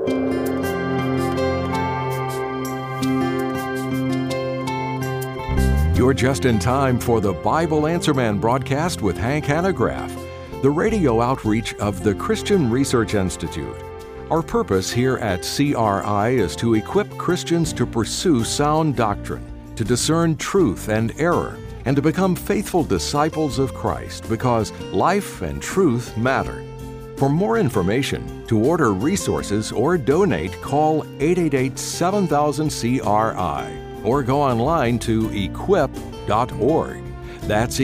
You're just in time for the Bible Answer Man broadcast with Hank Hanegraaff, the radio outreach of the Christian Research Institute. Our purpose here at CRI is to equip Christians to pursue sound doctrine, to discern truth and error, and to become faithful disciples of Christ, because life and truth matter. For more information, to order resources or donate, call 888-7000-CRI or go online to equip.org. That's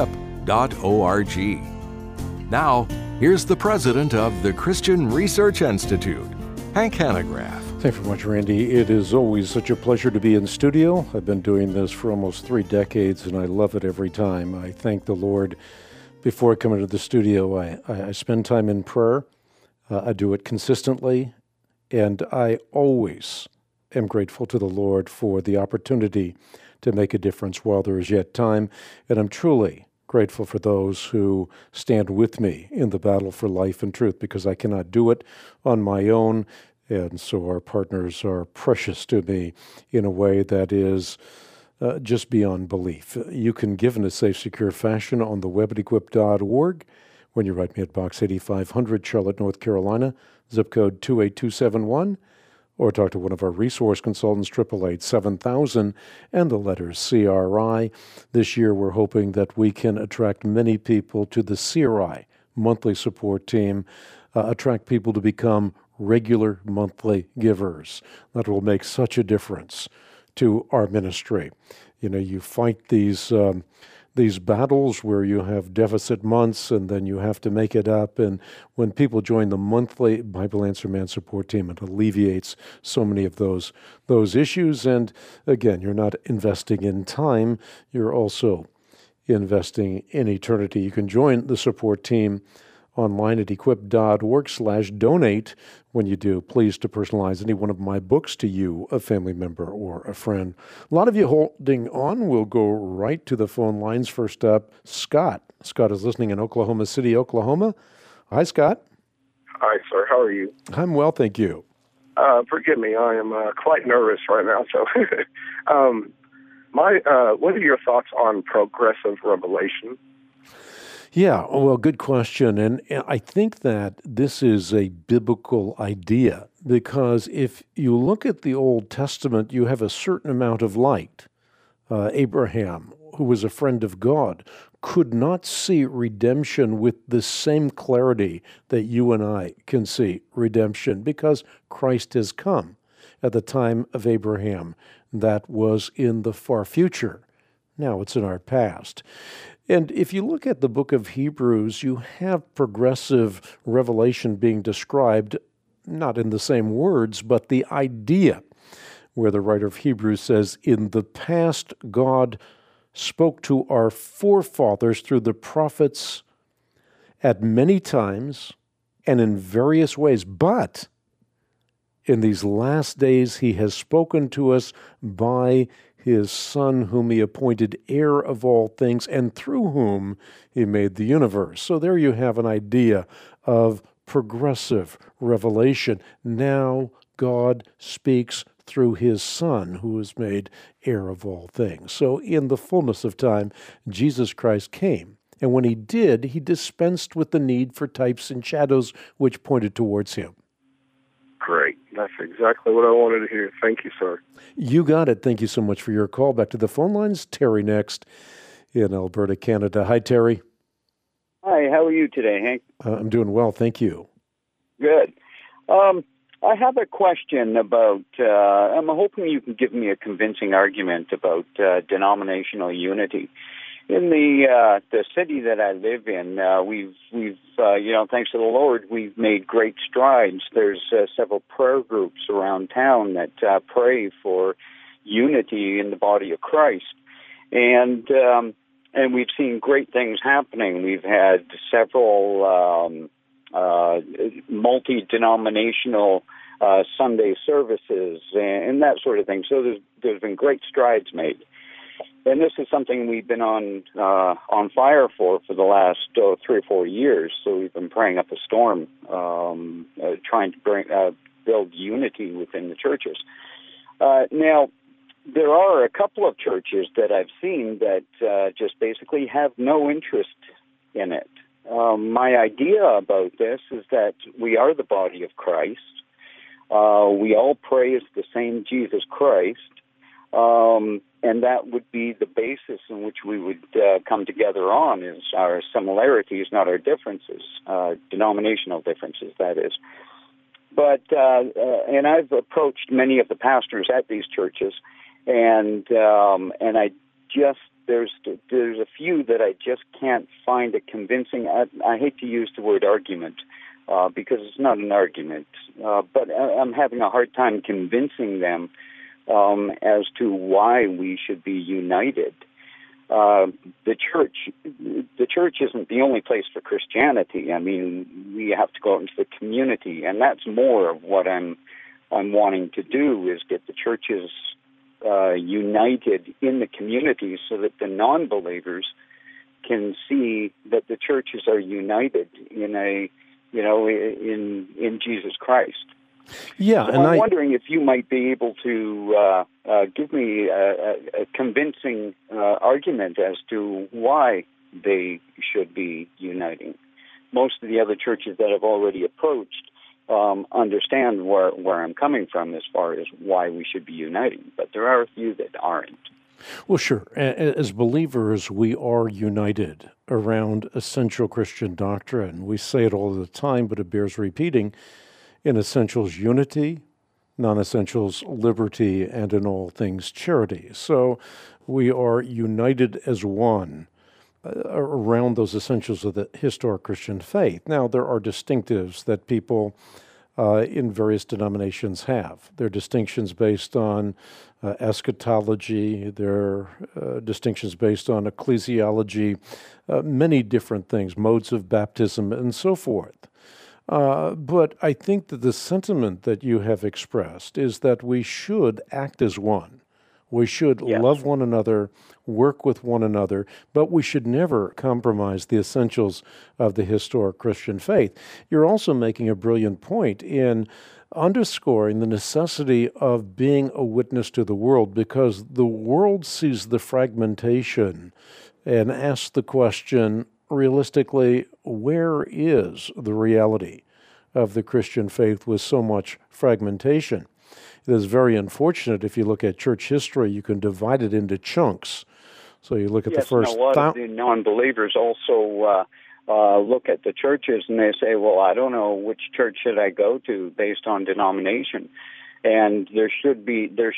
equip.org. Now, here's the president of the Christian Research Institute, Hank Hanegraaff. Thanks very much, Randy. It is always such a pleasure to be in studio. I've been doing this for almost 3 decades, and I love it every time. I thank the Lord. Before I come into the studio, I spend time in prayer. I do it consistently, and I always am grateful to the Lord for the opportunity to make a difference while there is yet time, and I'm truly grateful for those who stand with me in the battle for life and truth, because I cannot do it on my own, and so our partners are precious to me in a way that is just beyond belief. You can give in a safe, secure fashion on the web at equip.org when you write me at Box 8500, Charlotte, North Carolina, zip code 28271, or talk to one of our resource consultants, 888-7000, and the letters CRI. This year, we're hoping that we can attract many people to the CRI monthly support team, attract people to become regular monthly givers. That will make such a difference to our ministry. You know, you fight these battles where you have deficit months and then you have to make it up. And when people join the monthly Bible Answer Man support team, it alleviates so many of those issues. And again, you're not investing in time, you're also investing in eternity. You can join the support team online at equip.org/donate. When you do, please to personalize any one of my books to you, a family member, or a friend. A lot of you holding on. We'll go right to the phone lines. First up, Scott. Scott is listening in Oklahoma City, Oklahoma. Hi, Scott. Hi, sir. How are you? I'm well, thank you. Forgive me. I am quite nervous right now. So, what are your thoughts on progressive revelation? Yeah, well, good question. And I think that this is a biblical idea, because if you look at the Old Testament, you have a certain amount of light. Abraham, who was a friend of God, could not see redemption with the same clarity that you and I can see redemption, because Christ has come. At the time of Abraham, that was in the far future. Now it's in our past. And if you look at the book of Hebrews, you have progressive revelation being described, not in the same words, but the idea, where the writer of Hebrews says, in the past, God spoke to our forefathers through the prophets at many times and in various ways, but in these last days, he has spoken to us by his Son, whom he appointed heir of all things, and through whom he made the universe. So there you have an idea of progressive revelation. Now God speaks through his Son, who is made heir of all things. So in the fullness of time, Jesus Christ came. And when he did, he dispensed with the need for types and shadows which pointed towards him. Great. That's exactly what I wanted to hear. Thank you, sir. You got it. Thank you so much for your call. Back to the phone lines. Terry next in Alberta, Canada. Hi, Terry. Hi, how are you today, Hank? I'm doing well, thank you. Good. I have a question about, I'm hoping you can give me a convincing argument about denominational unity. In the city that I live in, we've thanks to the Lord, we've made great strides. There's several prayer groups around town that pray for unity in the body of Christ, and we've seen great things happening. We've had several multi-denominational Sunday services and that sort of thing. So there's been great strides made. And this is something we've been on fire for the last 3 or 4 years. So we've been praying up a storm, trying to build unity within the churches. Now, there are a couple of churches that I've seen that just basically have no interest in it. My idea about this is that we are the body of Christ. We all praise the same Jesus Christ, and that would be the basis in which we would come together on, is our similarities, not our differences, denominational differences, that is. But and I've approached many of the pastors at these churches, and I just there's a few that I just can't find a convincing. I hate to use the word argument because it's not an argument, but I'm having a hard time convincing them as to why we should be united. The church isn't the only place for Christianity. I mean, we have to go out into the community, and that's more of what I'm wanting to do, is get the churches united in the community so that the non-believers can see that the churches are united in Jesus Christ. Yeah, so and I'm wondering if you might be able to give me a convincing argument as to why they should be uniting. Most of the other churches that I've already approached understand where I'm coming from as far as why we should be uniting, but there are a few that aren't. Well, sure. As believers, we are united around essential Christian doctrine. We say it all the time, but it bears repeating. In essentials, unity; non-essentials, liberty; and in all things, charity. So we are united as one around those essentials of the historic Christian faith. Now, there are distinctives that people in various denominations have. There are distinctions based on eschatology. There are distinctions based on ecclesiology, many different things, modes of baptism, and so forth. But I think that the sentiment that you have expressed is that we should act as one. We should love one another, work with one another, but we should never compromise the essentials of the historic Christian faith. You're also making a brilliant point in underscoring the necessity of being a witness to the world, because the world sees the fragmentation and asks the question, realistically, where is the reality of the Christian faith with so much fragmentation? It is very unfortunate. If you look at church history, you can divide it into chunks. So you look at the first... a lot of the non-believers also look at the churches and they say, well, I don't know which church should I go to based on denomination. And there should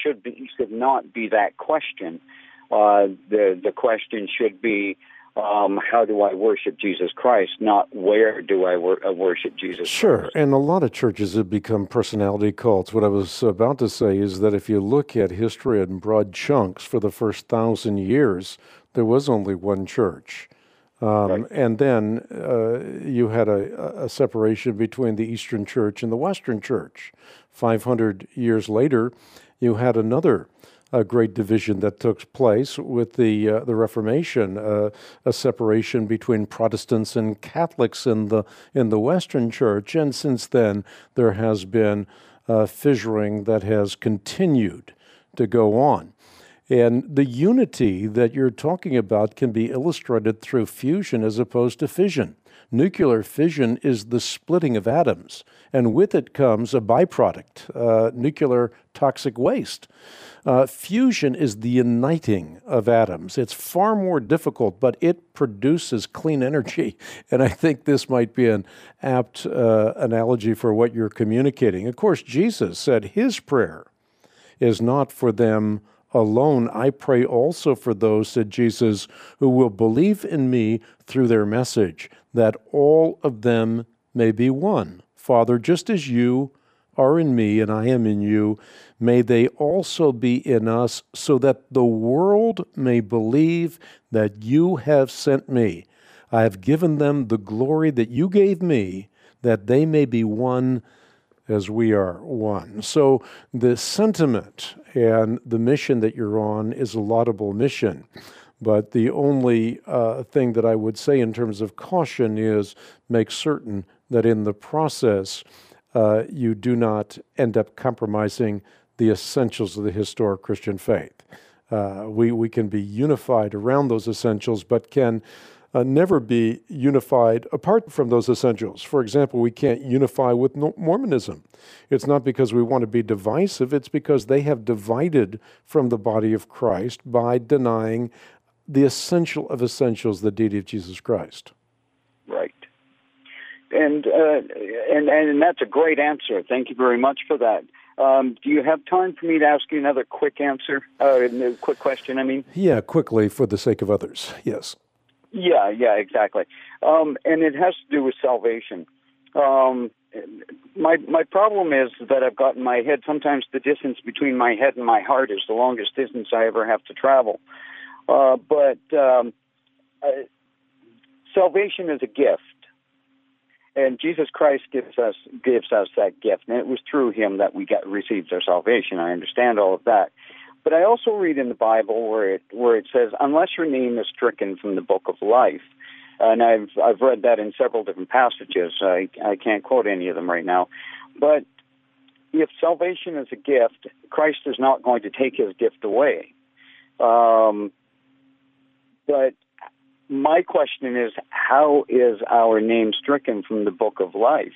not be that question. The question should be, how do I worship Jesus Christ, not where do I worship Jesus Sure, Christ. And a lot of churches have become personality cults. What I was about to say is that if you look at history in broad chunks, for the first 1,000 years, there was only one church. Right. And then you had a separation between the Eastern Church and the Western Church. 500 years later, you had another great division that took place with the Reformation, a separation between Protestants and Catholics in the Western Church, and since then there has been fissuring that has continued to go on. And the unity that you're talking about can be illustrated through fusion as opposed to fission. Nuclear fission is the splitting of atoms, and with it comes a byproduct, nuclear toxic waste. Fusion is the uniting of atoms. It's far more difficult, but it produces clean energy, and I think this might be an apt analogy for what you're communicating. Of course, Jesus said his prayer is not for them alone. I pray also for those, said Jesus, who will believe in me through their message, that all of them may be one. Father, just as you are in me and I am in you, may they also be in us, so that the world may believe that you have sent me. I have given them the glory that you gave me, that they may be one as we are one. So the sentiment and the mission that you're on is a laudable mission. But the only thing that I would say in terms of caution is make certain that in the process you do not end up compromising the essentials of the historic Christian faith. We can be unified around those essentials, but can never be unified apart from those essentials. For example, we can't unify with Mormonism. It's not because we want to be divisive, it's because they have divided from the body of Christ by denying the essential of essentials, the deity of Jesus Christ. Right. And that's a great answer. Thank you very much for that. Do you have time for me to ask you another quick answer? Quick question, I mean? Yeah, quickly, for the sake of others, yes. Yeah, exactly. And it has to do with salvation. My problem is that I've got in my head, sometimes the distance between my head and my heart is the longest distance I ever have to travel. But salvation is a gift. And Jesus Christ gives us that gift, and it was through Him that we received our salvation. I understand all of that, but I also read in the Bible where it says, "Unless your name is stricken from the book of life," and I've read that in several different passages. I can't quote any of them right now, but if salvation is a gift, Christ is not going to take His gift away. But my question is, how is our name stricken from the book of life?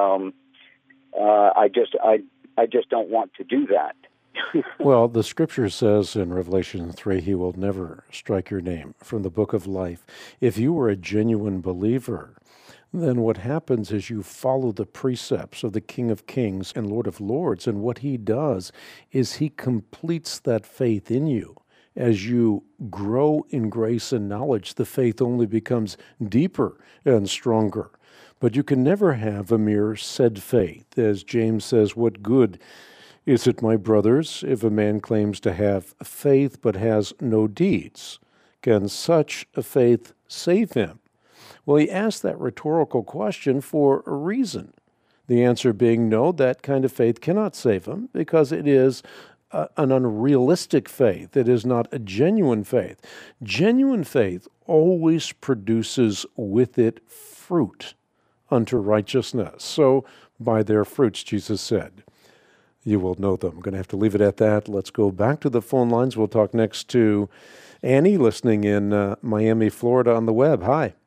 I just don't want to do that. Well, the Scripture says in Revelation 3, He will never strike your name from the book of life. If you were a genuine believer, then what happens is you follow the precepts of the King of Kings and Lord of Lords, and what He does is He completes that faith in you. As you grow in grace and knowledge, the faith only becomes deeper and stronger. But you can never have a mere said faith. As James says, what good is it, my brothers, if a man claims to have faith but has no deeds? Can such a faith save him? Well, he asked that rhetorical question for a reason. The answer being no, that kind of faith cannot save him because it is an unrealistic faith. It is not a genuine faith. Genuine faith always produces with it fruit unto righteousness. So by their fruits, Jesus said, you will know them. I'm going to have to leave it at that. Let's go back to the phone lines. We'll talk next to Annie, listening in Miami, Florida on the web. Hi.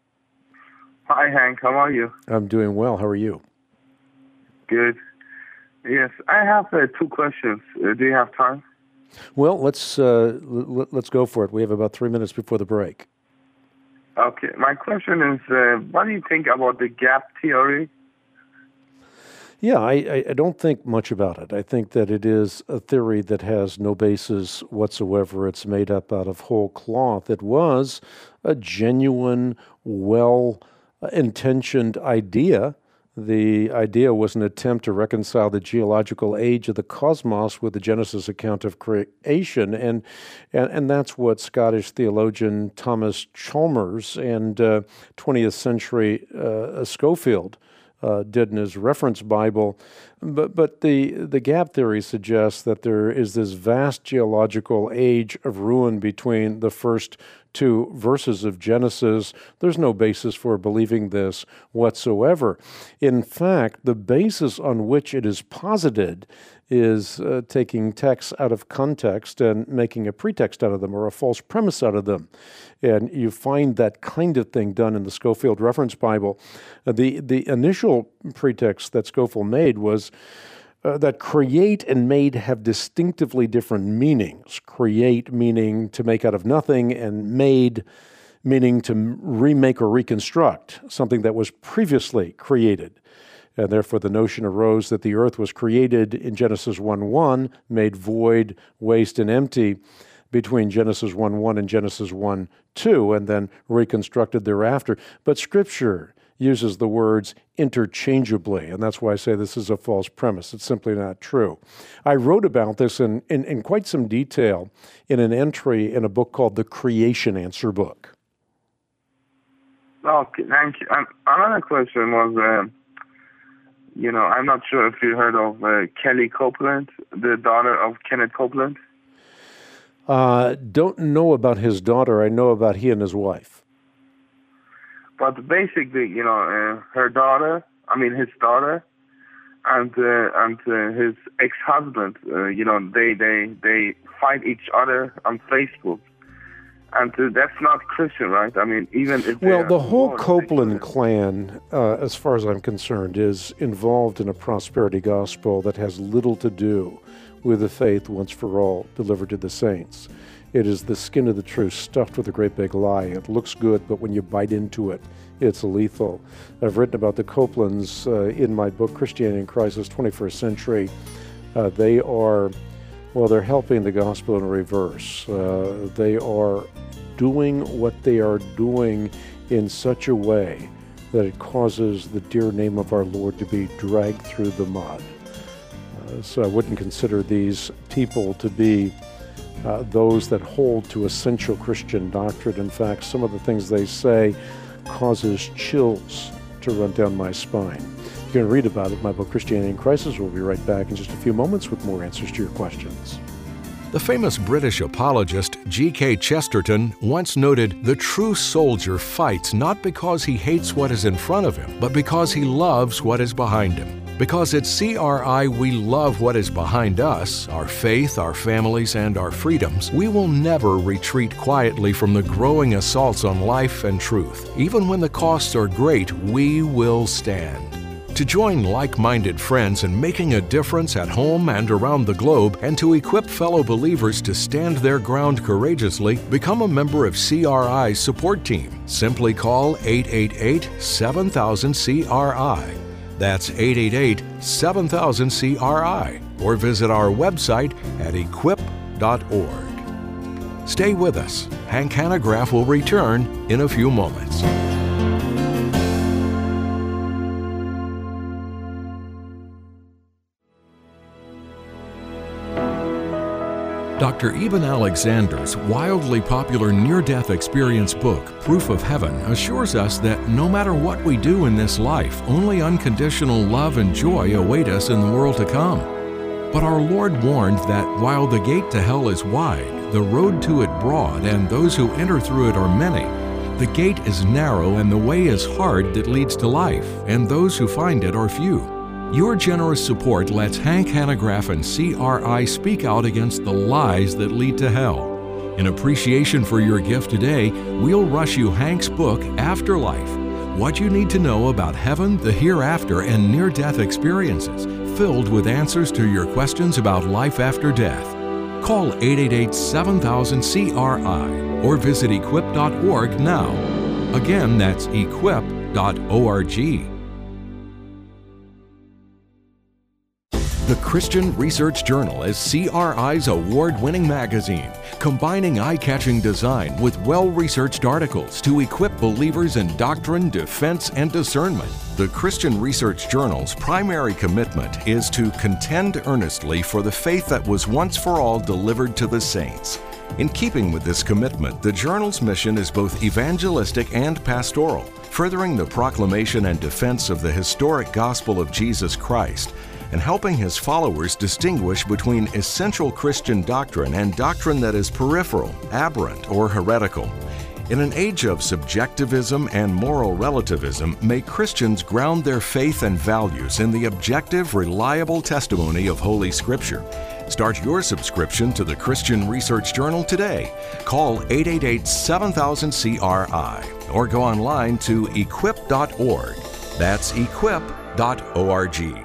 Hi, Hank. How are you? I'm doing well. How are you? Good. Yes, I have two questions. Do you have time? Well, let's go for it. We have about 3 minutes before the break. Okay. My question is, what do you think about the gap theory? Yeah, I don't think much about it. I think that it is a theory that has no basis whatsoever. It's made up out of whole cloth. It was a genuine, well-intentioned idea. The idea was an attempt to reconcile the geological age of the cosmos with the Genesis account of creation, and that's what Scottish theologian Thomas Chalmers and 20th century Scofield did in his reference Bible. But the gap theory suggests that there is this vast geological age of ruin between the first two verses of Genesis. There's no basis for believing this whatsoever. In fact, the basis on which it is posited is taking texts out of context and making a pretext out of them or a false premise out of them. And you find that kind of thing done in the Scofield Reference Bible. The initial pretext that Scofield made was that create and made have distinctively different meanings. Create meaning to make out of nothing, and made meaning to remake or reconstruct something that was previously created. And therefore the notion arose that the earth was created in Genesis 1:1, made void, waste, and empty between Genesis 1:1 and Genesis 1:2, and then reconstructed thereafter. But Scripture uses the words interchangeably, and that's why I say this is a false premise. It's simply not true. I wrote about this in quite some detail in an entry in a book called The Creation Answer Book. Okay, thank you. Another question was, I'm not sure if you heard of Kelly Copeland, the daughter of Kenneth Copeland. Don't know about his daughter. I know about he and his wife. But basically, his daughter, and his ex-husband, they fight each other on Facebook. And that's not Christian, right? I mean, even if the whole Copeland clan, as far as I'm concerned, is involved in a prosperity gospel that has little to do with the faith once for all delivered to the saints. It is the skin of the truth stuffed with a great big lie. It looks good, but when you bite into it, it's lethal. I've written about the Copelands in my book, Christianity in Crisis, 21st Century. They're helping the gospel in reverse. They are doing what they are doing in such a way that it causes the dear name of our Lord to be dragged through the mud. So I wouldn't consider these people to be those that hold to essential Christian doctrine. In fact, some of the things they say causes chills to run down my spine. You can read about it in my book, Christianity in Crisis. We'll be right back in just a few moments with more answers to your questions. The famous British apologist G.K. Chesterton once noted, "The true soldier fights not because he hates what is in front of him, but because he loves what is behind him. Because at CRI we love what is behind us, our faith, our families, and our freedoms, we will never retreat quietly from the growing assaults on life and truth. Even when the costs are great, we will stand." To join like-minded friends in making a difference at home and around the globe, and to equip fellow believers to stand their ground courageously, become a member of CRI's support team. Simply call 888-7000-CRI. That's 888-7000-CRI, or visit our website at equip.org. Stay with us. Hank Hanegraaff will return in a few moments. Dr. Eben Alexander's wildly popular near-death experience book, Proof of Heaven, assures us that no matter what we do in this life, only unconditional love and joy await us in the world to come. But our Lord warned that while the gate to hell is wide, the road to it broad, and those who enter through it are many, the gate is narrow and the way is hard that leads to life, and those who find it are few. Your generous support lets Hank Hanegraaff and CRI speak out against the lies that lead to hell. In appreciation for your gift today, we'll rush you Hank's book, Afterlife: What You Need to Know About Heaven, the Hereafter, and Near-Death Experiences, filled with answers to your questions about life after death. Call 888-7000-CRI or visit equip.org now. Again, that's equip.org. The Christian Research Journal is CRI's award-winning magazine, combining eye-catching design with well-researched articles to equip believers in doctrine, defense, and discernment. The Christian Research Journal's primary commitment is to contend earnestly for the faith that was once for all delivered to the saints. In keeping with this commitment, the journal's mission is both evangelistic and pastoral, furthering the proclamation and defense of the historic gospel of Jesus Christ, and helping his followers distinguish between essential Christian doctrine and doctrine that is peripheral, aberrant, or heretical. In an age of subjectivism and moral relativism, may Christians ground their faith and values in the objective, reliable testimony of Holy Scripture. Start your subscription to the Christian Research Journal today. Call 888-7000-CRI or go online to equip.org. That's equip.org.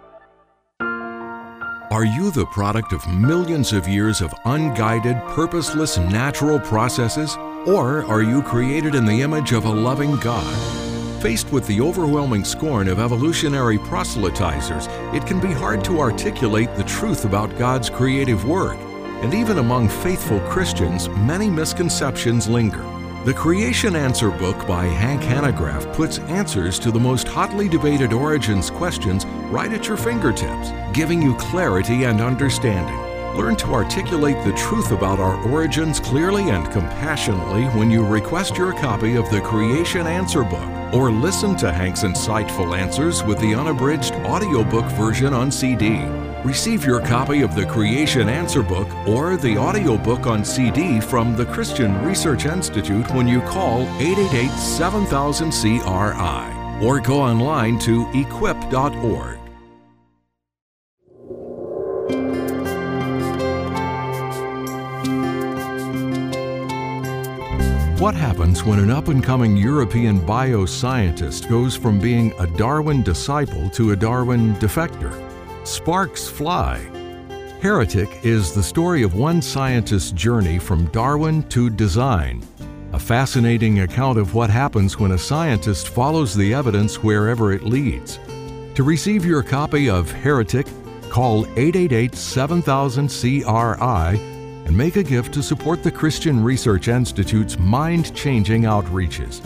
Are you the product of millions of years of unguided, purposeless natural processes? Or are you created in the image of a loving God? Faced with the overwhelming scorn of evolutionary proselytizers, it can be hard to articulate the truth about God's creative work. And even among faithful Christians, many misconceptions linger. The Creation Answer book by Hank Hanegraaff puts answers to the most hotly debated origins questions right at your fingertips, giving you clarity and understanding. Learn to articulate the truth about our origins clearly and compassionately when you request your copy of the Creation Answer book, or listen to Hank's insightful answers with the unabridged audiobook version on CD. Receive your copy of the Creation Answer book or the audiobook on CD from the Christian Research Institute when you call 888-7000-CRI or go online to equip.org. What happens when an up-and-coming European bioscientist goes from being a Darwin disciple to a Darwin defector? Sparks fly. Heretic is the story of one scientist's journey from Darwin to design. A fascinating account of what happens when a scientist follows the evidence wherever it leads. To receive your copy of Heretic, call 888-7000-CRI and make a gift to support the Christian Research Institute's mind-changing outreaches.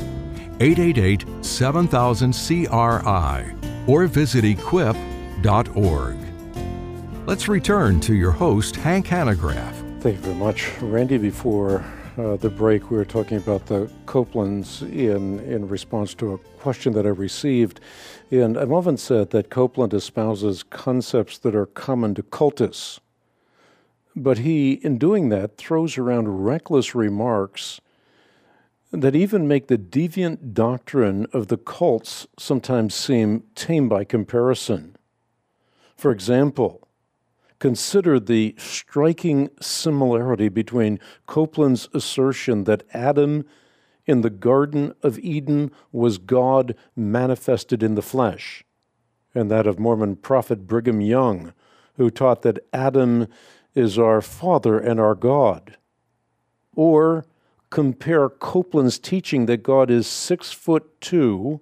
888-7000-CRI or visit equip.org. Let's return to your host, Hank Hanegraaff. Thank you very much. Randy, before the break, we were talking about the Copelands in response to a question that I received. And I've often said that Copeland espouses concepts that are common to cultists. But he, in doing that, throws around reckless remarks that even make the deviant doctrine of the cults sometimes seem tame by comparison. For example, consider the striking similarity between Copeland's assertion that Adam in the Garden of Eden was God manifested in the flesh, and that of Mormon prophet Brigham Young, who taught that Adam is our Father and our God. Or compare Copeland's teaching that God is 6'2" to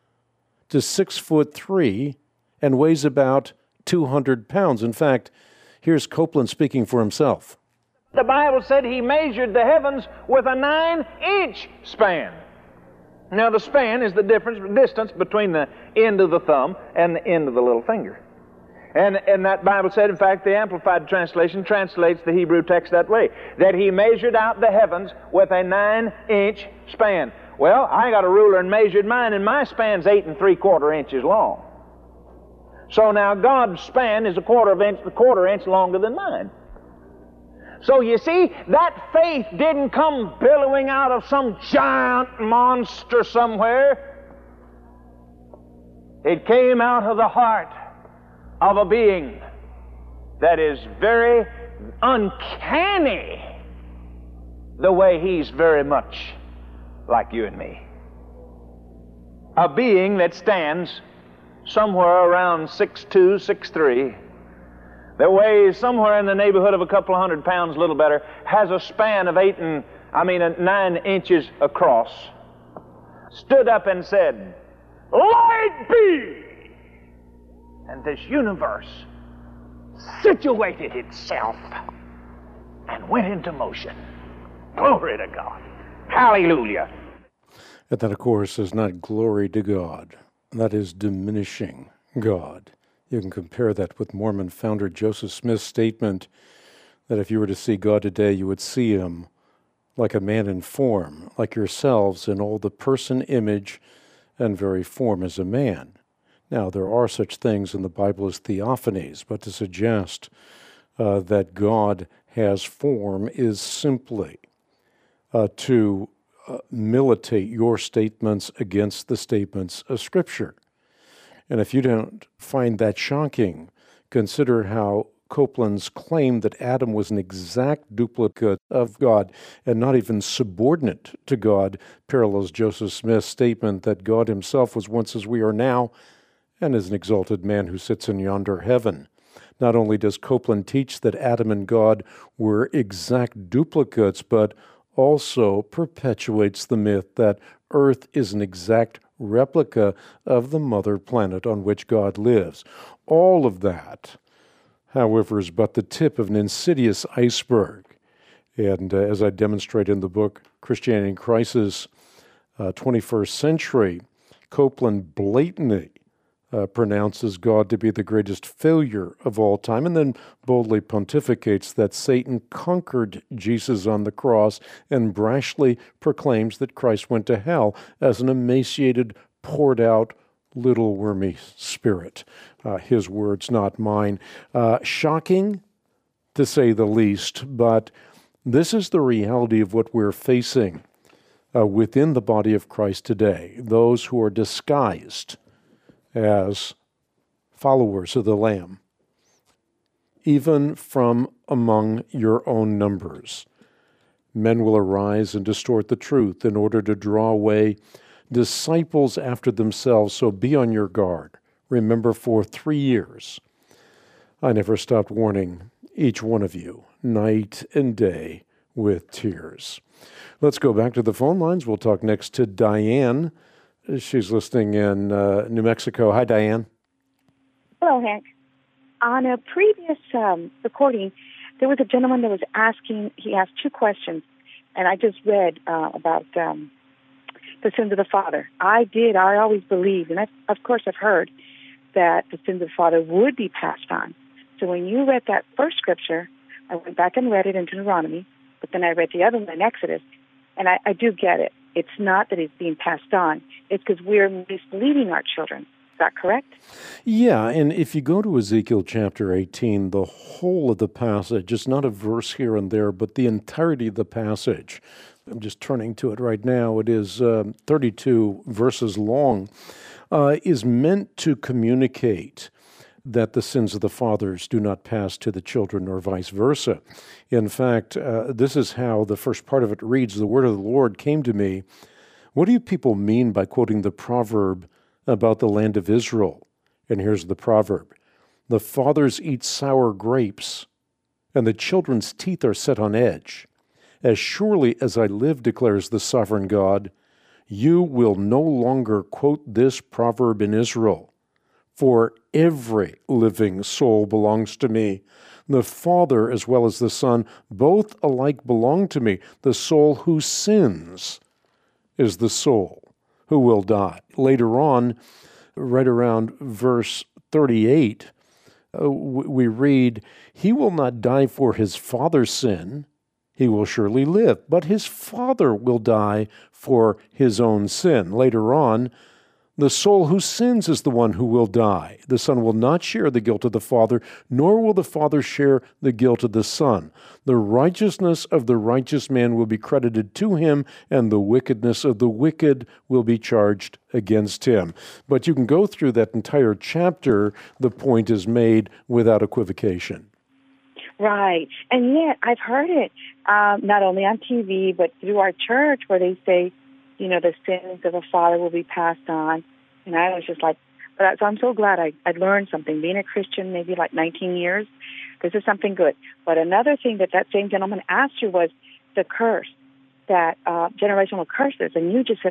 6'3" and weighs about 200 pounds. In fact, here's Copeland speaking for himself. The Bible said he measured the heavens with a 9-inch span. Now the span is the distance between the end of the thumb and the end of the little finger. And that Bible said, in fact, the Amplified Translation translates the Hebrew text that way, that he measured out the heavens with a 9-inch span. Well, I got a ruler and measured mine, and my span's 8 3/4 inches long. So now God's span is a quarter inch longer than mine. So you see, that faith didn't come billowing out of some giant monster somewhere. It came out of the heart of a being that is very uncanny, the way he's very much like you and me. A being that stands somewhere around 6'2", 6'3", that weighs somewhere in the neighborhood of a couple of 100 pounds, a little better, has a span of 9 inches across, stood up and said, "Light be!" And this universe situated itself and went into motion. Glory to God. Hallelujah. And that, of course, is not glory to God. That is diminishing God. You can compare that with Mormon founder Joseph Smith's statement that if you were to see God today, you would see him like a man in form, like yourselves in all the person, image, and very form as a man. Now, there are such things in the Bible as theophanies, but to suggest that God has form is simply to militate your statements against the statements of Scripture. And if you don't find that shocking, consider how Copeland's claim that Adam was an exact duplicate of God and not even subordinate to God parallels Joseph Smith's statement that God himself was once as we are now and is an exalted man who sits in yonder heaven. Not only does Copeland teach that Adam and God were exact duplicates, but also perpetuates the myth that Earth is an exact replica of the mother planet on which God lives. All of that, however, is but the tip of an insidious iceberg. And as I demonstrate in the book, Christianity in Crisis, 21st Century, Copeland blatantly pronounces God to be the greatest failure of all time, and then boldly pontificates that Satan conquered Jesus on the cross and brashly proclaims that Christ went to hell as an emaciated, poured out, little wormy spirit. His words, not mine. Shocking, to say the least, but this is the reality of what we're facing within the body of Christ today. Those who are disguised as followers of the Lamb, even from among your own numbers. Men will arise and distort the truth in order to draw away disciples after themselves, so be on your guard. Remember, for 3 years, I never stopped warning each one of you, night and day, with tears. Let's go back to the phone lines. We'll talk next to Diane. She's listening in New Mexico. Hi, Diane. Hello, Hank. On a previous recording, there was a gentleman that was asking, he asked 2 questions, and I just read about the sins of the father. I always believed, and of course I've heard, that the sins of the father would be passed on. So when you read that first scripture, I went back and read it in Deuteronomy, but then I read the other one in Exodus, and I do get it. It's not that it's being passed on. It's because we're misleading our children. Is that correct? Yeah, and if you go to Ezekiel chapter 18, the whole of the passage, it's not a verse here and there, but the entirety of the passage, I'm just turning to it right now, it is 32 verses long, is meant to communicate that the sins of the fathers do not pass to the children or vice versa. In fact, this is how the first part of it reads, "The word of the Lord came to me." What do you people mean by quoting the proverb about the land of Israel? And here's the proverb: "The fathers eat sour grapes, and the children's teeth are set on edge. As surely as I live, declares the sovereign God, you will no longer quote this proverb in Israel. For every living soul belongs to me. The Father as well as the Son, both alike belong to me. The soul who sins is the soul who will die." Later on, right around verse 38, we read, "He will not die for his father's sin. He will surely live, but his father will die for his own sin." Later on, "The soul who sins is the one who will die. The Son will not share the guilt of the Father, nor will the Father share the guilt of the Son. The righteousness of the righteous man will be credited to him, and the wickedness of the wicked will be charged against him." But you can go through that entire chapter. The point is made without equivocation. Right. And yet I've heard it not only on TV, but through our church, where they say, the sins of a father will be passed on. And I was just like, so I'm so glad I learned something. Being a Christian maybe like 19 years, this is something good. But another thing that same gentleman asked you was the curse, that generational curses. And you just said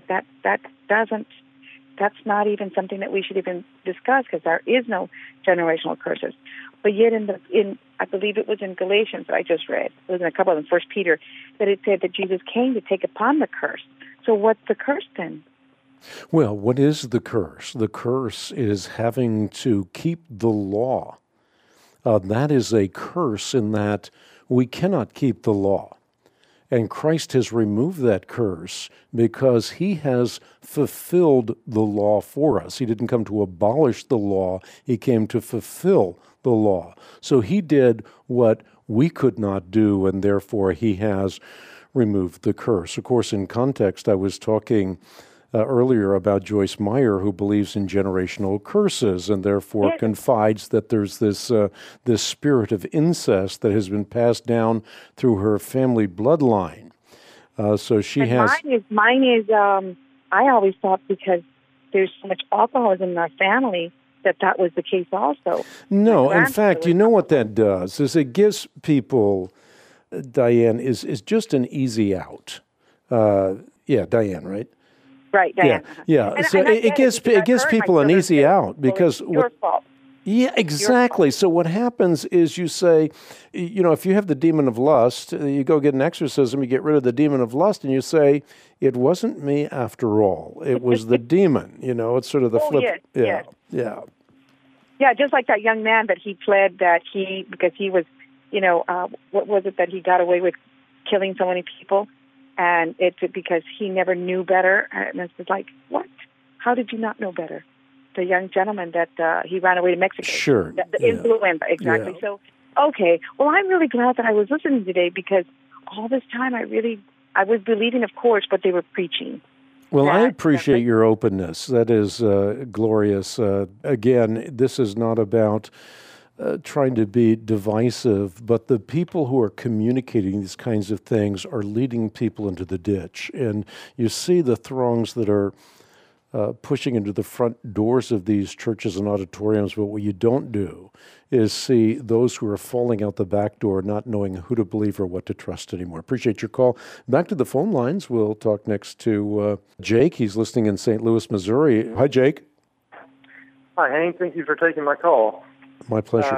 that's not even something that we should even discuss, because there is no generational curses. But yet I believe it was in Galatians that I just read, it was in a couple of them, 1 Peter, that it said that Jesus came to take upon the curse. So what's the curse then? Well, what is the curse? The curse is having to keep the law. That is a curse in that we cannot keep the law. And Christ has removed that curse because he has fulfilled the law for us. He didn't come to abolish the law. He came to fulfill the law. So he did what we could not do, and therefore he has removed the curse. Of course, in context, I was talking earlier about Joyce Meyer, who believes in generational curses and therefore confides that there's this spirit of incest that has been passed down through her family bloodline. So she and has. Mine is. I always thought because there's so much alcoholism in our family that was the case also. No, in fact, you know what that does is it gives people, Diane, is just an easy out. Diane, right? Right, Diane. Yeah. So it gives people an easy out because your fault. Yeah, exactly. So what happens is you say, if you have the demon of lust, you go get an exorcism, you get rid of the demon of lust, and you say, it wasn't me after all. It was the demon. It's sort of the flip. Yes. Yeah. Yeah, just like that young man that he pled because he was, what was it that he got away with killing so many people? And it's because he never knew better. And it's just like, what? How did you not know better? The young gentleman that he ran away to Mexico. Sure. The influenza, exactly. Yeah. So, okay. Well, I'm really glad that I was listening today, because all this time I was believing, of course, but they were preaching. Well, I appreciate your openness. That is glorious. Again, this is not about trying to be divisive, but the people who are communicating these kinds of things are leading people into the ditch. And you see the throngs that are pushing into the front doors of these churches and auditoriums, but what you don't do is see those who are falling out the back door, not knowing who to believe or what to trust anymore. Appreciate your call. Back to the phone lines. We'll talk next to Jake. He's listening in St. Louis, Missouri. Hi, Jake. Hi, Hank. Thank you for taking my call. My pleasure.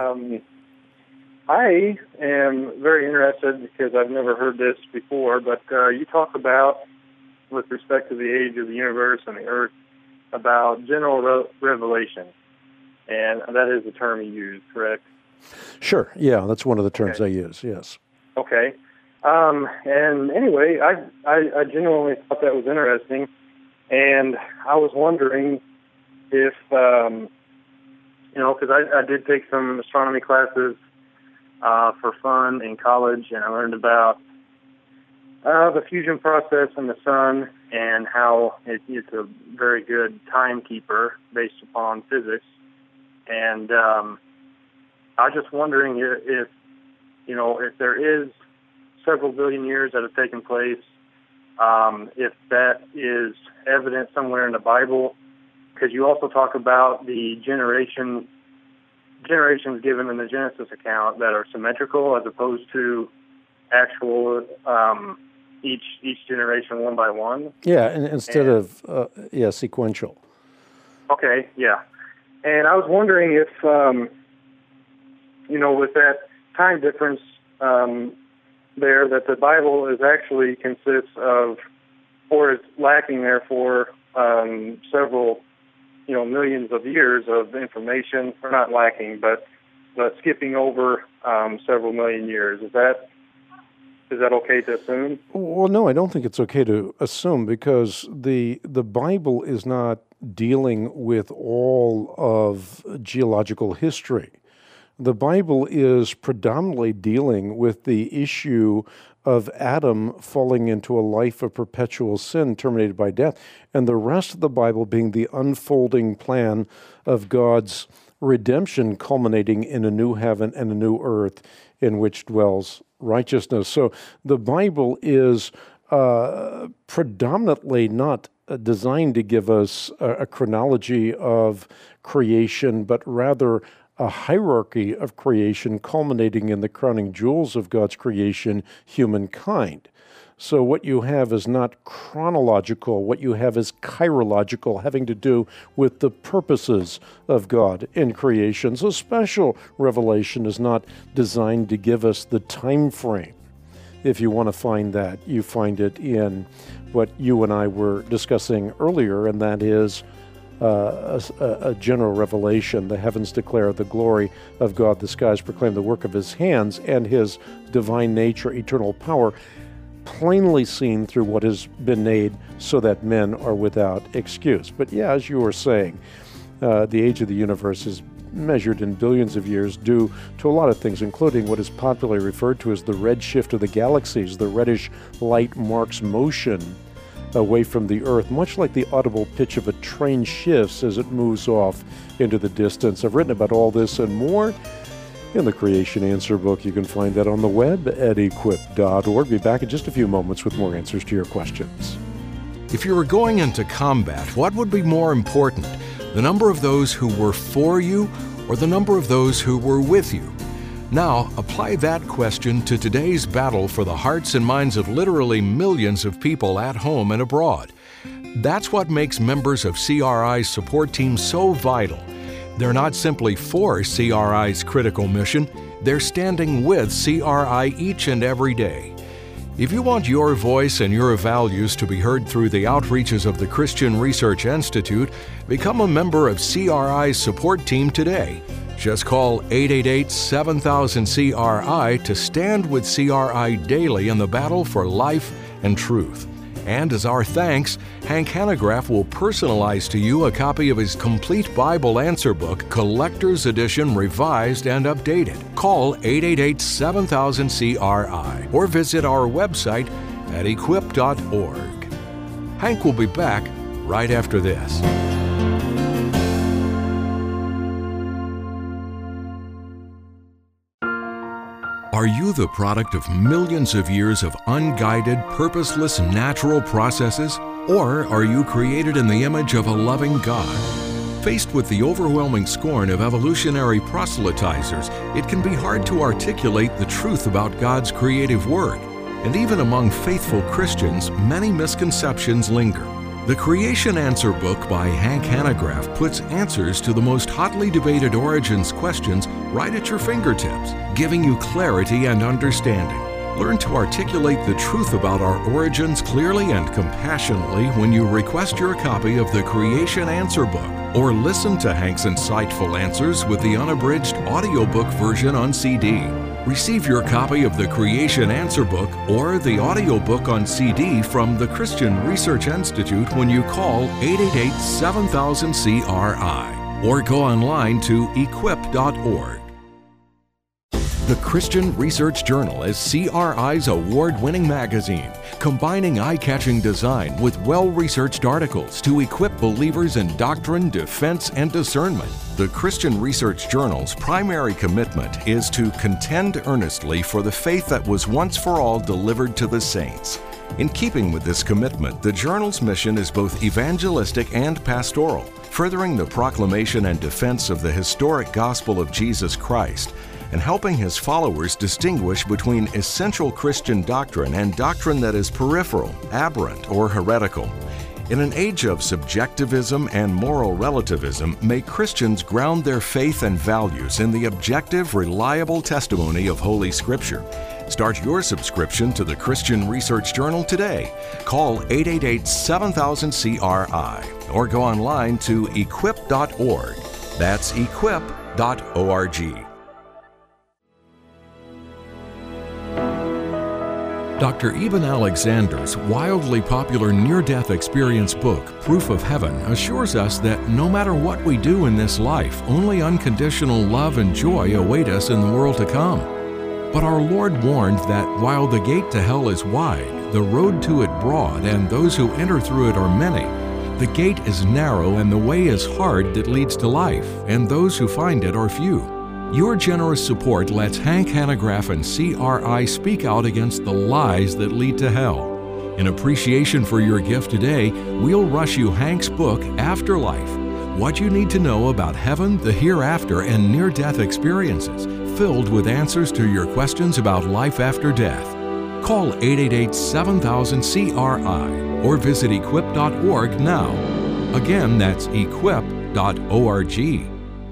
I am very interested because I've never heard this before, but you talk about, with respect to the age of the universe and the earth, about general revelation, and that is the term you use, correct? Sure. Yeah, that's one of the terms I use, yes. Okay. And anyway, I genuinely thought that was interesting, and I was wondering if, because I did take some astronomy classes for fun in college, and I learned about the fusion process in the sun and how it's a very good timekeeper based upon physics. And I was just wondering if there is several billion years that have taken place, if that is evident somewhere in the Bible, because you also talk about the generations given in the Genesis account that are symmetrical as opposed to actual each generation one by one. Yeah, instead of sequential. Okay, yeah. And I was wondering if, with that time difference there, that the Bible actually consists of, or is lacking therefore, several, millions of years of information, or not lacking, but skipping over several million years. Is that okay to assume? Well, no, I don't think it's okay to assume, because the Bible is not dealing with all of geological history. The Bible is predominantly dealing with the issue of Adam falling into a life of perpetual sin terminated by death, and the rest of the Bible being the unfolding plan of God's redemption culminating in a new heaven and a new earth in which dwells righteousness. So the Bible is predominantly not designed to give us a chronology of creation, but rather a hierarchy of creation culminating in the crowning jewels of God's creation, humankind. So what you have is not chronological. What you have is chirological, having to do with the purposes of God in creation. So special revelation is not designed to give us the time frame. If you want to find that, you find it in what you and I were discussing earlier, and that is a general revelation. The heavens declare the glory of God. The skies proclaim the work of his hands, and his divine nature, eternal power, plainly seen through what has been made, so that men are without excuse. But yeah, as you were saying, the age of the universe is measured in billions of years due to a lot of things, including what is popularly referred to as the redshift of the galaxies. The reddish light marks motion away from the Earth, much like the audible pitch of a train shifts as it moves off into the distance. I've written about all this and more in the Creation Answer book. You can find that on the web at equip.org. Be back in just a few moments with more answers to your questions. If you were going into combat, what would be more important, the number of those who were for you or the number of those who were with you? Now, apply that question to today's battle for the hearts and minds of literally millions of people at home and abroad. That's what makes members of CRI's support team so vital. They're not simply for CRI's critical mission, they're standing with CRI each and every day. If you want your voice and your values to be heard through the outreaches of the Christian Research Institute, become a member of CRI's support team today. Just call 888-7000-CRI to stand with CRI daily in the battle for life and truth. And as our thanks, Hank Hanegraaff will personalize to you a copy of his complete Bible answer book, Collector's Edition, revised and updated. Call 888-7000-CRI or visit our website at equip.org. Hank will be back right after this. Are you the product of millions of years of unguided, purposeless natural processes? Or are you created in the image of a loving God? Faced with the overwhelming scorn of evolutionary proselytizers, it can be hard to articulate the truth about God's creative work. And even among faithful Christians, many misconceptions linger. The Creation Answer book by Hank Hanegraaff puts answers to the most hotly debated origins questions right at your fingertips, giving you clarity and understanding. Learn to articulate the truth about our origins clearly and compassionately when you request your copy of the Creation Answer book, or listen to Hank's insightful answers with the unabridged audiobook version on CD. Receive your copy of the Creation Answer book or the audiobook on CD from the Christian Research Institute when you call 888-7000-CRI or go online to equip.org. The Christian Research Journal is CRI's award-winning magazine, combining eye-catching design with well-researched articles to equip believers in doctrine, defense, and discernment. The Christian Research Journal's primary commitment is to contend earnestly for the faith that was once for all delivered to the saints. In keeping with this commitment, the journal's mission is both evangelistic and pastoral, furthering the proclamation and defense of the historic gospel of Jesus Christ, and helping his followers distinguish between essential Christian doctrine and doctrine that is peripheral, aberrant, or heretical. In an age of subjectivism and moral relativism, may Christians ground their faith and values in the objective, reliable testimony of Holy Scripture. Start your subscription to the Christian Research Journal today. Call 888-7000-CRI or go online to equip.org. That's equip.org. Dr. Eben Alexander's wildly popular near-death experience book, Proof of Heaven, assures us that no matter what we do in this life, only unconditional love and joy await us in the world to come. But our Lord warned that while the gate to hell is wide, the road to it broad, and those who enter through it are many, the gate is narrow and the way is hard that leads to life, and those who find it are few. Your generous support lets Hank Hanegraaff and CRI speak out against the lies that lead to hell. In appreciation for your gift today, we'll rush you Hank's book, Afterlife: What You Need to Know About Heaven, the Hereafter, and Near-Death Experiences, filled with answers to your questions about life after death. Call 888-7000-CRI or visit equip.org now. Again, that's equip.org.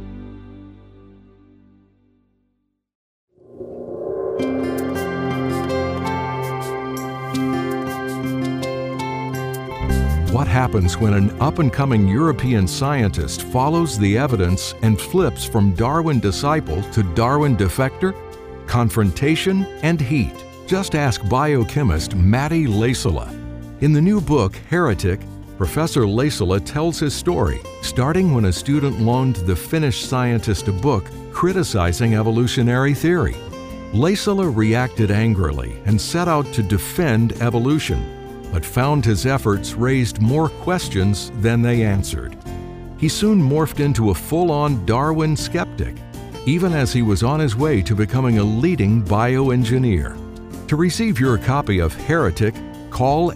What happens when an up-and-coming European scientist follows the evidence and flips from Darwin disciple to Darwin defector? Confrontation and heat. Just ask biochemist Matti Laisala. In the new book, Heretic, Professor Laisala tells his story, starting when a student loaned the Finnish scientist a book criticizing evolutionary theory. Laisala reacted angrily and set out to defend evolution, but found his efforts raised more questions than they answered. He soon morphed into a full-on Darwin skeptic, even as he was on his way to becoming a leading bioengineer. To receive your copy of Heretic, call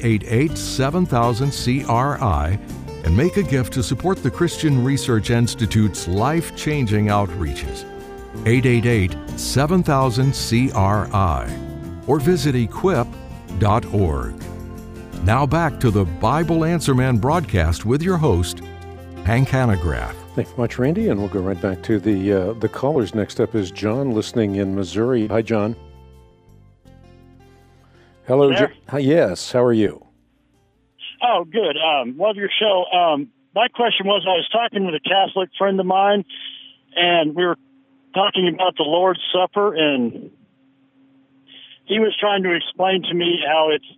888-7000-CRI and make a gift to support the Christian Research Institute's life-changing outreaches. 888-7000-CRI or visit equip.org. Now back to the Bible Answer Man broadcast with your host, Hank Hanegraaff. Thanks much, Randy, and we'll go right back to the callers. Next up is John, listening in Missouri. Hi, John. Hello, John. Yes, how are you? Oh, good. Love your show. My question was, I was talking with a Catholic friend of mine, and we were talking about the Lord's Supper, and he was trying to explain to me how it's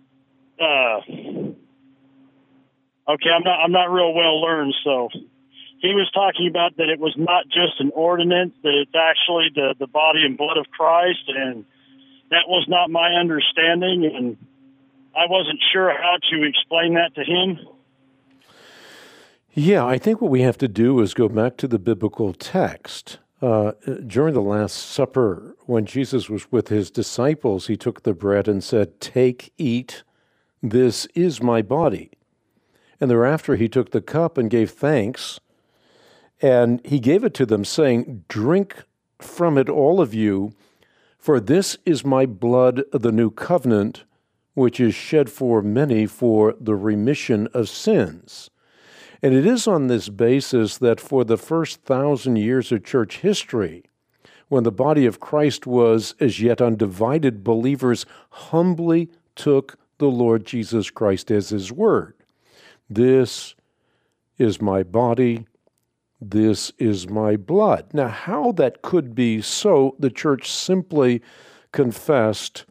okay, I'm not real well learned, so he was talking about that it was not just an ordinance, that it's actually the body and blood of Christ, and that was not my understanding, and I wasn't sure how to explain that to him. Yeah, I think what we have to do is go back to the biblical text. During the Last Supper, when Jesus was with his disciples, he took the bread and said, "Take, eat, this is my body." And thereafter he took the cup and gave thanks, and he gave it to them, saying, "Drink from it, all of you, for this is my blood of the new covenant, which is shed for many for the remission of sins." And it is on this basis that for the first 1,000 years of church history, when the body of Christ was as yet undivided, believers humbly took the Lord Jesus Christ as his word. This is my body, this is my blood. Now, how that could be so, the church simply confessed,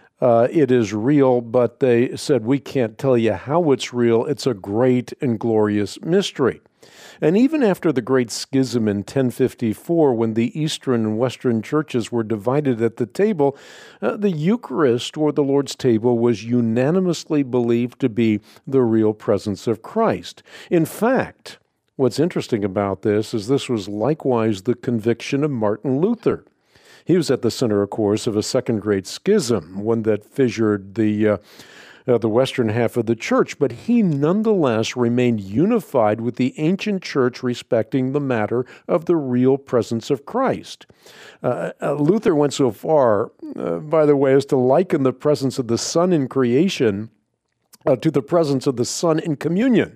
it is real, but they said, we can't tell you how it's real. It's a great and glorious mystery. And even after the Great Schism in 1054, when the Eastern and Western churches were divided at the table, the Eucharist, or the Lord's table, was unanimously believed to be the real presence of Christ. In fact, what's interesting about this is this was likewise the conviction of Martin Luther. He was at the center, of course, of a second great schism, one that fissured the western half of the church, but he nonetheless remained unified with the ancient church respecting the matter of the real presence of Christ. Luther went so far, by the way, as to liken the presence of the Son in creation to the presence of the Son in communion.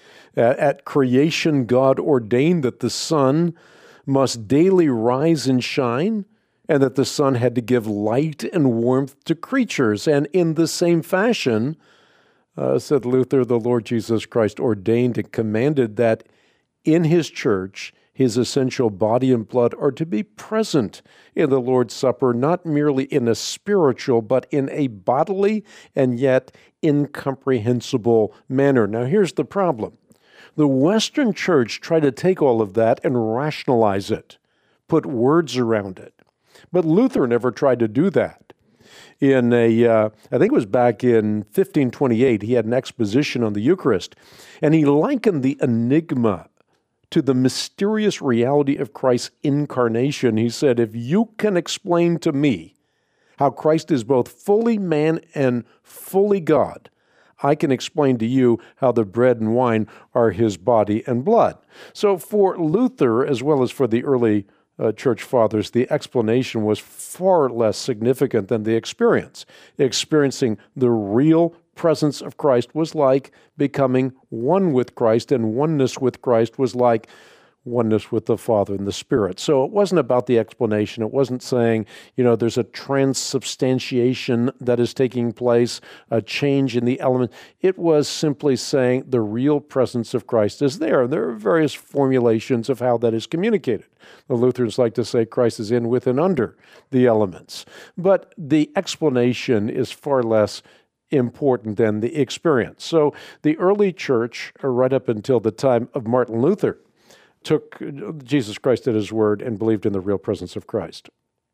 At creation, God ordained that the sun must daily rise and shine, and that the sun had to give light and warmth to creatures. And in the same fashion, said Luther, the Lord Jesus Christ ordained and commanded that in his church, his essential body and blood are to be present in the Lord's Supper, not merely in a spiritual, but in a bodily and yet incomprehensible manner. Now, here's the problem. The Western church tried to take all of that and rationalize it, put words around it. But Luther never tried to do that. I think it was back in 1528, he had an exposition on the Eucharist, and he likened the enigma to the mysterious reality of Christ's incarnation. He said, if you can explain to me how Christ is both fully man and fully God, I can explain to you how the bread and wine are his body and blood. So for Luther, as well as for the early church fathers, the explanation was far less significant than the experience. Experiencing the real presence of Christ was like becoming one with Christ, and oneness with Christ was like oneness with the Father and the Spirit. So it wasn't about the explanation. It wasn't saying, there's a transubstantiation that is taking place, a change in the element. It was simply saying the real presence of Christ is there. There are various formulations of how that is communicated. The Lutherans like to say Christ is in, with, and under the elements. But the explanation is far less important than the experience. So the early church, right up until the time of Martin Luther, took Jesus Christ at his word and believed in the real presence of Christ.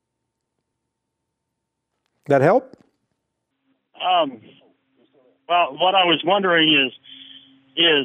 That help? Well, what I was wondering is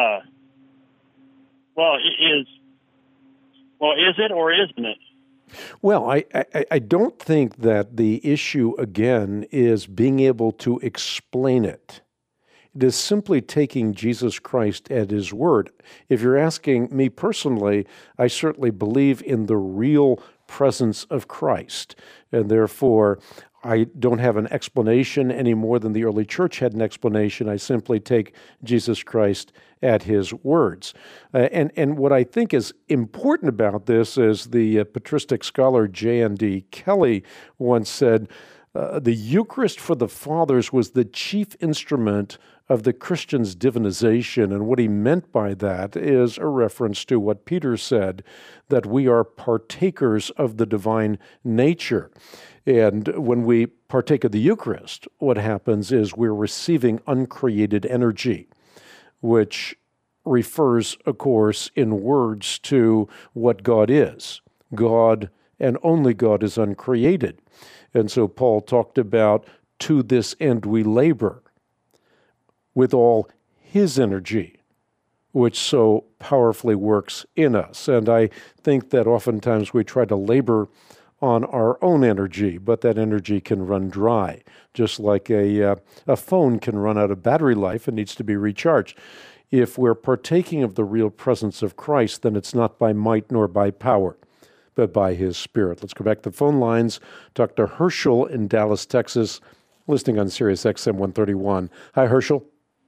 it or isn't it? Well, I don't think that the issue, again, is being able to explain it. It is simply taking Jesus Christ at his word. If you're asking me personally, I certainly believe in the real presence of Christ, and therefore I don't have an explanation any more than the early church had an explanation. I simply take Jesus Christ at his words. And what I think is important about this is the patristic scholar J.N.D. Kelly once said, the Eucharist for the fathers was the chief instrument of the Christian's divinization. And what he meant by that is a reference to what Peter said, that we are partakers of the divine nature. And when we partake of the Eucharist, what happens is we're receiving uncreated energy, which refers, of course, in words to what God is. God and only God is uncreated. And so Paul talked about, to this end we labor with all his energy. which so powerfully works in us. And I think that oftentimes we try to labor on our own energy, but that energy can run dry, just like a phone can run out of battery life and needs to be recharged. If we're partaking of the real presence of Christ, then it's not by might nor by power, but by His Spirit. Let's go back to the phone lines. Dr. Herschel in Dallas, Texas, listening on Sirius XM 131. Hi, Herschel.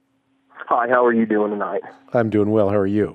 Hi, how are you doing tonight? I'm doing well. How are you?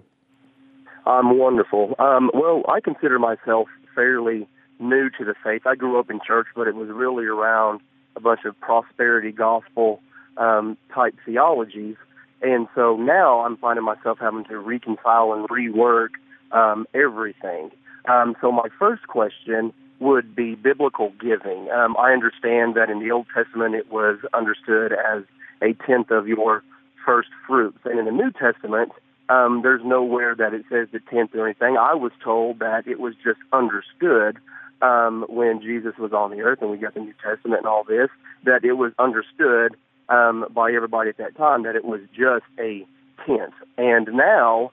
I'm wonderful. Well, I consider myself fairly new to the faith. I grew up in church, but it was really around a bunch of prosperity gospel type theologies. And so now I'm finding myself having to reconcile and rework everything. So my first question would be biblical giving. I understand that in the Old Testament it was understood as a tenth of your first fruits. And in the New Testament, there's nowhere that it says the tenth or anything. I was told that it was just understood when Jesus was on the earth and we got the New Testament and all this, that it was understood by everybody at that time that it was just a tenth. And now,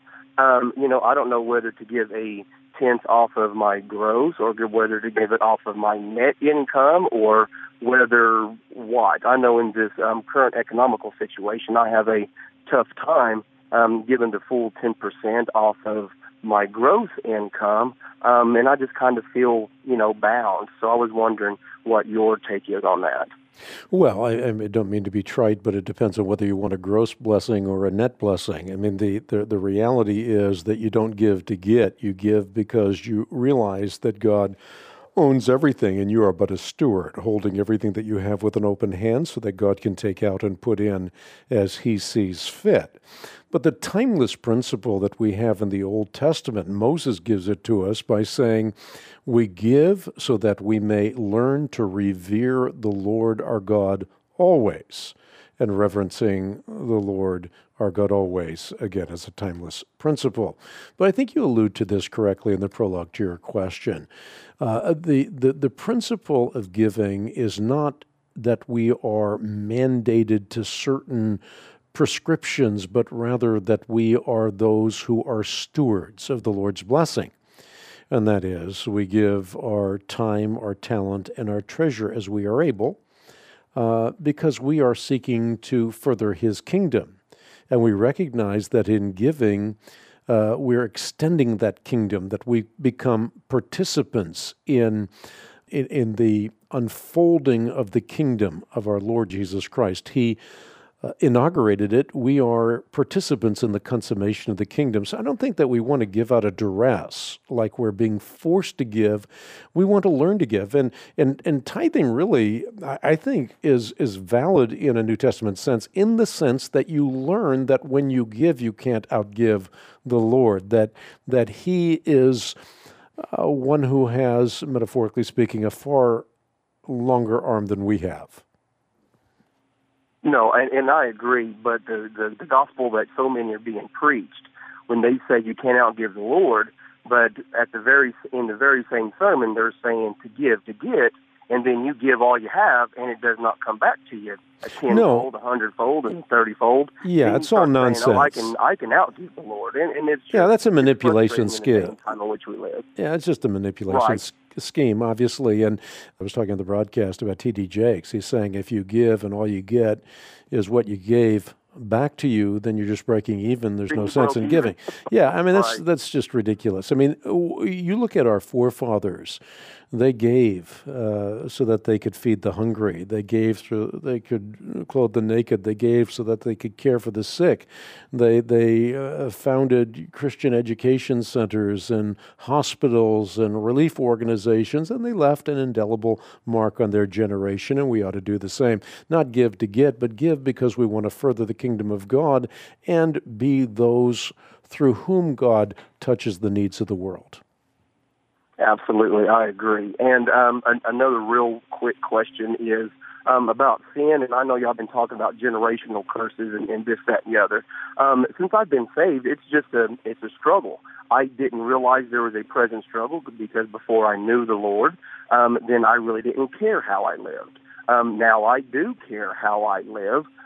I don't know whether to give a tenth off of my gross or whether to give it off of my net income or whether what. I know in this current economical situation, I have a tough time giving the full 10% off of my gross income, and I just kind of feel, bound. So I was wondering what your take is on that. Well, I don't mean to be trite, but it depends on whether you want a gross blessing or a net blessing. I mean, the reality is that you don't give to get. You give because you realize that God owns everything, and you are but a steward, holding everything that you have with an open hand so that God can take out and put in as He sees fit. But the timeless principle that we have in the Old Testament, Moses gives it to us by saying, we give so that we may learn to revere the Lord our God always, and reverencing the Lord our God always, again, as a timeless principle. But I think you allude to this correctly in the prologue to your question. The principle of giving is not that we are mandated to certain prescriptions, but rather that we are those who are stewards of the Lord's blessing. And that is, we give our time, our talent, and our treasure as we are able, because we are seeking to further His kingdom. And we recognize that in giving, we're extending that kingdom, that we become participants in the unfolding of the kingdom of our Lord Jesus Christ. He inaugurated it. We are participants in the consummation of the kingdom. So I don't think that we want to give out of duress, like we're being forced to give. We want to learn to give. And tithing really, I think, is valid in a New Testament sense, in the sense that you learn that when you give, you can't outgive the Lord, that He is one who has, metaphorically speaking, a far longer arm than we have. No, and I agree, but the gospel that so many are being preached, when they say you can't outgive the Lord, but in the very same sermon, they're saying to get, and then you give all you have, and it does not come back to you a tenfold, 100-fold, and 30-fold. Yeah, it's all nonsense. Saying, I can outgive the Lord, and it's just, that's a manipulation scheme. In the time in which we live. Yeah, it's just a manipulation scheme, obviously. And I was talking on the broadcast about T.D. Jakes. He's saying if you give and all you get is what you gave back to you, then you're just breaking even. There's no sense in giving. Yeah, I mean, that's just ridiculous. I mean, you look at our forefathers. They gave so that they could feed the hungry. They gave so they could clothe the naked. They gave so that they could care for the sick. They founded Christian education centers and hospitals and relief organizations, and they left an indelible mark on their generation, and we ought to do the same. Not give to get, but give because we want to further the kingdom of God and be those through whom God touches the needs of the world. Absolutely, I agree. And another real quick question is about sin, and I know y'all been talking about generational curses and this, that, and the other. Since I've been saved, it's a struggle. I didn't realize there was a present struggle because before I knew the Lord, then I really didn't care how I lived. Now I do care how I live,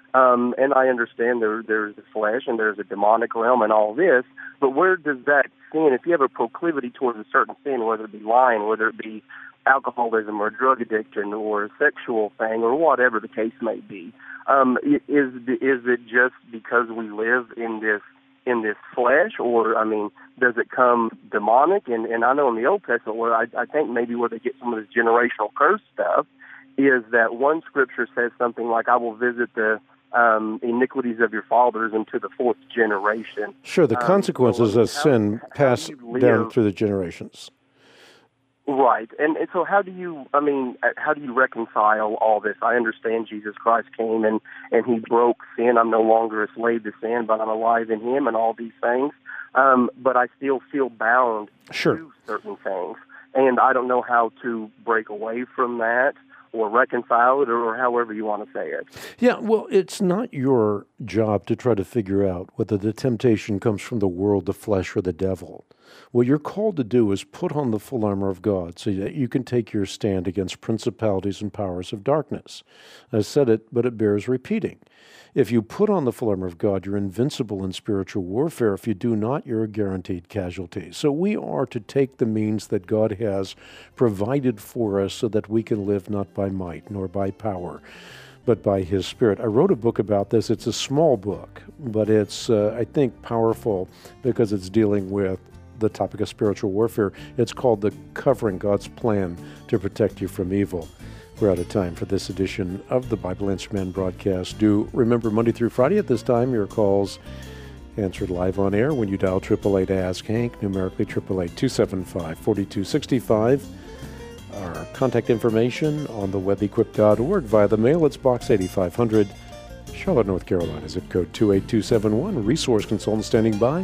And I understand there's the flesh and there's a demonic realm and all this, but where does that sin, if you have a proclivity towards a certain sin, whether it be lying, whether it be alcoholism or drug addiction or a sexual thing or whatever the case may be, is it just because we live in this flesh, or, I mean, does it come demonic? And I know in the Old Testament, where I think maybe where they get some of this generational curse stuff, is that one scripture says something like, I will visit the iniquities of your fathers into the fourth generation. Sure, the consequences of sin pass down through the generations. Right. And so how do you reconcile all this? I understand Jesus Christ came and he broke sin. I'm no longer a slave to sin, but I'm alive in him and all these things. But I still feel bound to certain things. And I don't know how to break away from that or reconcile it, or however you want to say it. Yeah, well, it's not your job to try to figure out whether the temptation comes from the world, the flesh, or the devil. What you're called to do is put on the full armor of God so that you can take your stand against principalities and powers of darkness. I said it, but it bears repeating. If you put on the full armor of God, you're invincible in spiritual warfare. If you do not, you're a guaranteed casualty. So we are to take the means that God has provided for us so that we can live not by might nor by power, but by his Spirit. I wrote a book about this. It's a small book, but it's, I think, powerful because it's dealing with the topic of spiritual warfare. It's called The Covering God's Plan to Protect You from Evil. We're out of time for this edition of the Bible Answer Man broadcast. Do remember, Monday through Friday at this time, your calls answered live on air when you dial 888-ASK-HANK, numerically 888-275-4265. Our contact information on the webequip.org. Via the mail, it's Box 8500, Charlotte, North Carolina, zip code 28271. Resource consultant standing by,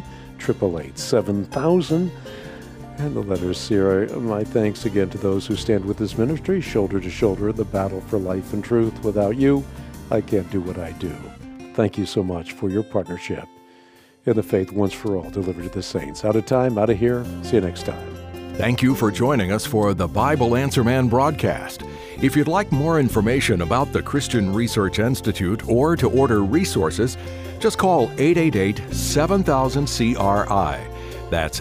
888-7000. And the letters here, my thanks again to those who stand with this ministry, shoulder to shoulder, the battle for life and truth. Without you, I can't do what I do. Thank you so much for your partnership in the faith once for all delivered to the saints. Out of time, out of here. See you next time. Thank you for joining us for the Bible Answer Man broadcast. If you'd like more information about the Christian Research Institute or to order resources, just call 888-7000-CRI. That's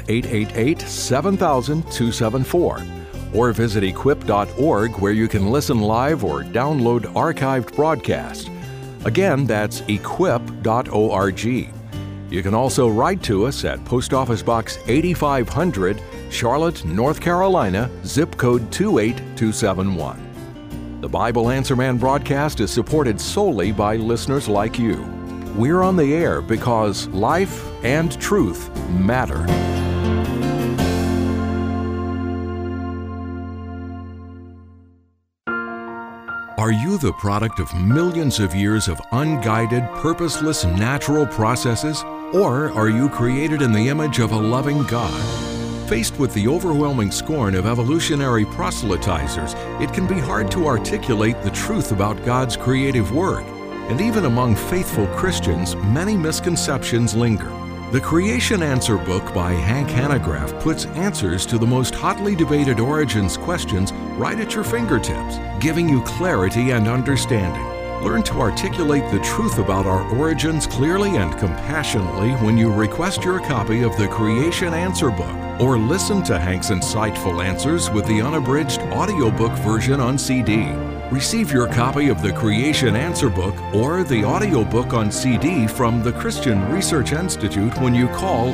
888-7000-274. Or visit equip.org, where you can listen live or download archived broadcasts. Again, that's equip.org. You can also write to us at Post Office Box 8500, Charlotte, North Carolina, zip code 28271. The Bible Answer Man broadcast is supported solely by listeners like you. We're on the air because life and truth matter. Are you the product of millions of years of unguided, purposeless natural processes? Or are you created in the image of a loving God? Faced with the overwhelming scorn of evolutionary proselytizers, it can be hard to articulate the truth about God's creative work. And even among faithful Christians, many misconceptions linger. The Creation Answer book by Hank Hanegraaff puts answers to the most hotly debated origins questions right at your fingertips, giving you clarity and understanding. Learn to articulate the truth about our origins clearly and compassionately when you request your copy of the Creation Answer book, or listen to Hank's insightful answers with the unabridged audiobook version on CD. Receive your copy of the Creation Answer book or the audiobook on CD from the Christian Research Institute when you call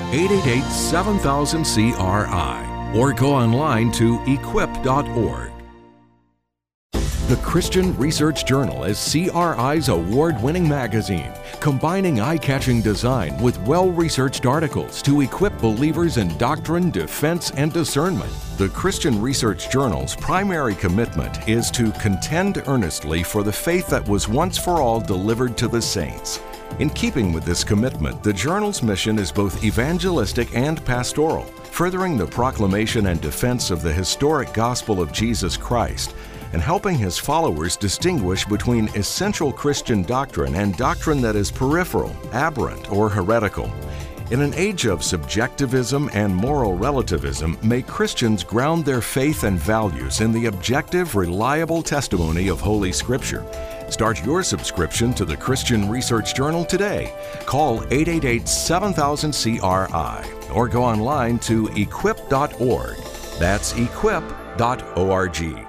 888-7000-CRI or go online to equip.org. The Christian Research Journal is CRI's award-winning magazine, combining eye-catching design with well-researched articles to equip believers in doctrine, defense, and discernment. The Christian Research Journal's primary commitment is to contend earnestly for the faith that was once for all delivered to the saints. In keeping with this commitment, the journal's mission is both evangelistic and pastoral, furthering the proclamation and defense of the historic gospel of Jesus Christ, and helping his followers distinguish between essential Christian doctrine and doctrine that is peripheral, aberrant, or heretical. In an age of subjectivism and moral relativism, may Christians ground their faith and values in the objective, reliable testimony of Holy Scripture. Start your subscription to the Christian Research Journal today. Call 888-7000-CRI or go online to equip.org. That's equip.org.